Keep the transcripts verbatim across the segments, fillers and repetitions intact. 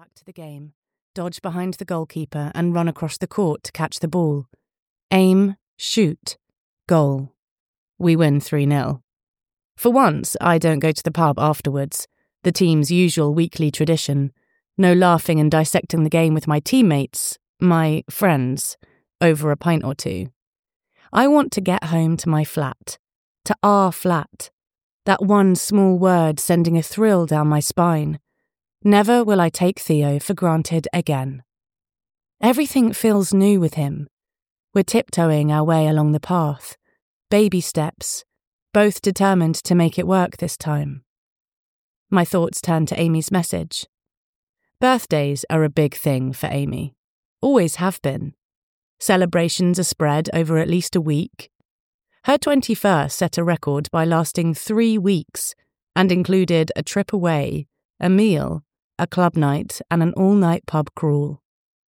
back to the game, dodge behind the goalkeeper and run across the court to catch the ball. Aim, shoot, goal. We win three nil. For once, I don't go to the pub afterwards, the team's usual weekly tradition. No laughing and dissecting the game with my teammates, my friends, over a pint or two. I want to get home to my flat, to our flat, that one small word sending a thrill down my spine. Never will I take Theo for granted again. Everything feels new with him. We're tiptoeing our way along the path, baby steps, both determined to make it work this time. My thoughts turn to Amy's message. Birthdays are a big thing for Amy. Always have been. Celebrations are spread over at least a week. Her twenty-first set a record by lasting three weeks and included a trip away, a meal, a club night, and an all-night pub crawl.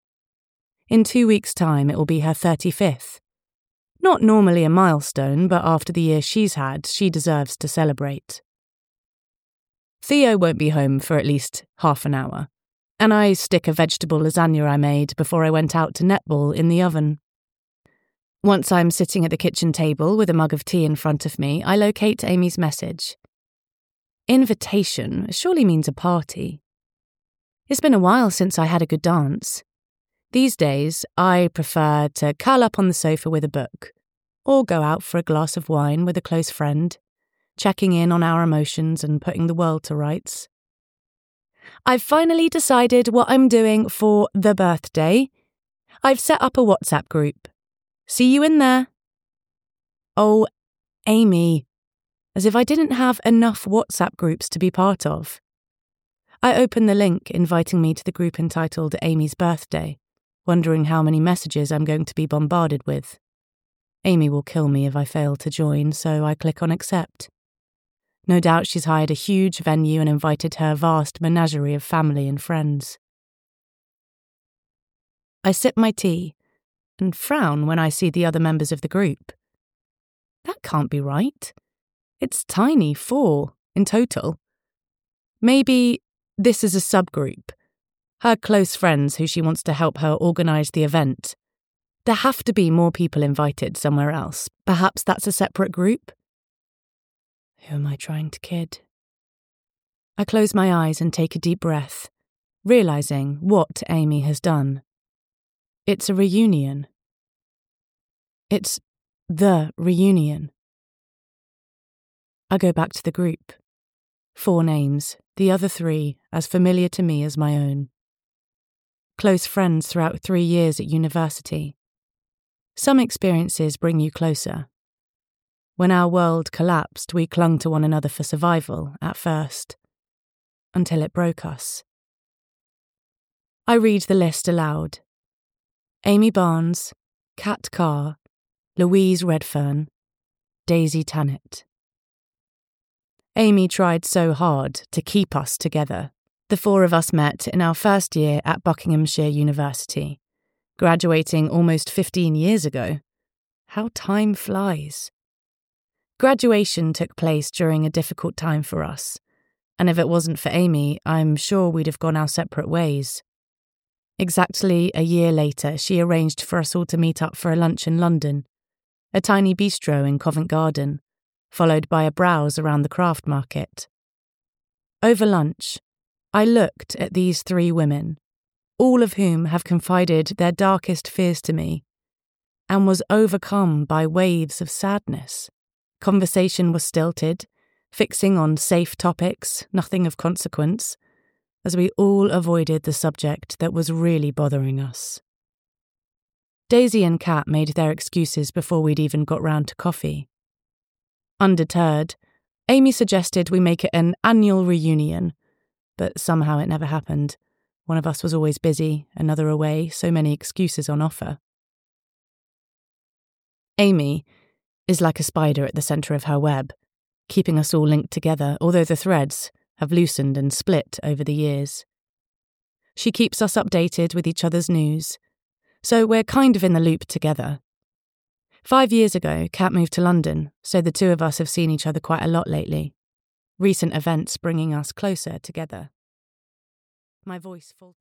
In two weeks' time, it will be her thirty-fifth. Not normally a milestone, but after the year she's had, she deserves to celebrate. Theo won't be home for at least half an hour, and I stick a vegetable lasagna I made before I went out to netball in the oven. Once I'm sitting at the kitchen table with a mug of tea in front of me, I locate Amy's message. Invitation surely means a party. It's been a while since I had a good dance. These days, I prefer to curl up on the sofa with a book, or go out for a glass of wine with a close friend, checking in on our emotions and putting the world to rights. I've finally decided what I'm doing for the birthday. I've set up a WhatsApp group. See you in there. Oh, Amy, as if I didn't have enough WhatsApp groups to be part of. I open the link inviting me to the group entitled Amy's Birthday, wondering how many messages I'm going to be bombarded with. Amy will kill me if I fail to join, so I click on accept. No doubt she's hired a huge venue and invited her vast menagerie of family and friends. I sip my tea and frown when I see the other members of the group. That can't be right. It's tiny, four in total. Maybe this is a subgroup. Her close friends who she wants to help her organise the event. There have to be more people invited somewhere else. Perhaps that's a separate group? Who am I trying to kid? I close my eyes and take a deep breath, realising what Amy has done. It's a reunion. It's the reunion. I go back to the group. Four names, the other three as familiar to me as my own. Close friends throughout three years at university. Some experiences bring you closer. When our world collapsed, we clung to one another for survival, at first, until it broke us. I read the list aloud. Amy Barnes, Kat Carr, Louise Redfern, Daisy Tannett. Amy tried so hard to keep us together. The four of us met in our first year at Buckinghamshire University, graduating almost fifteen years ago. How time flies. Graduation took place during a difficult time for us, and if it wasn't for Amy, I'm sure we'd have gone our separate ways. Exactly a year later, she arranged for us all to meet up for a lunch in London, a tiny bistro in Covent Garden, followed by a browse around the craft market. Over lunch, I looked at these three women, all of whom have confided their darkest fears to me, and was overcome by waves of sadness. Conversation was stilted, fixing on safe topics, nothing of consequence, as we all avoided the subject that was really bothering us. Daisy and Kat made their excuses before we'd even got round to coffee. Undeterred, Amy suggested we make it an annual reunion, but somehow it never happened. One of us was always busy, another away, so many excuses on offer. Amy is like a spider at the centre of her web, keeping us all linked together, although the threads have loosened and split over the years. She keeps us updated with each other's news, so we're kind of in the loop together. Five years ago, Kat moved to London, so the two of us have seen each other quite a lot lately. Recent events bringing us closer together. My voice faltered.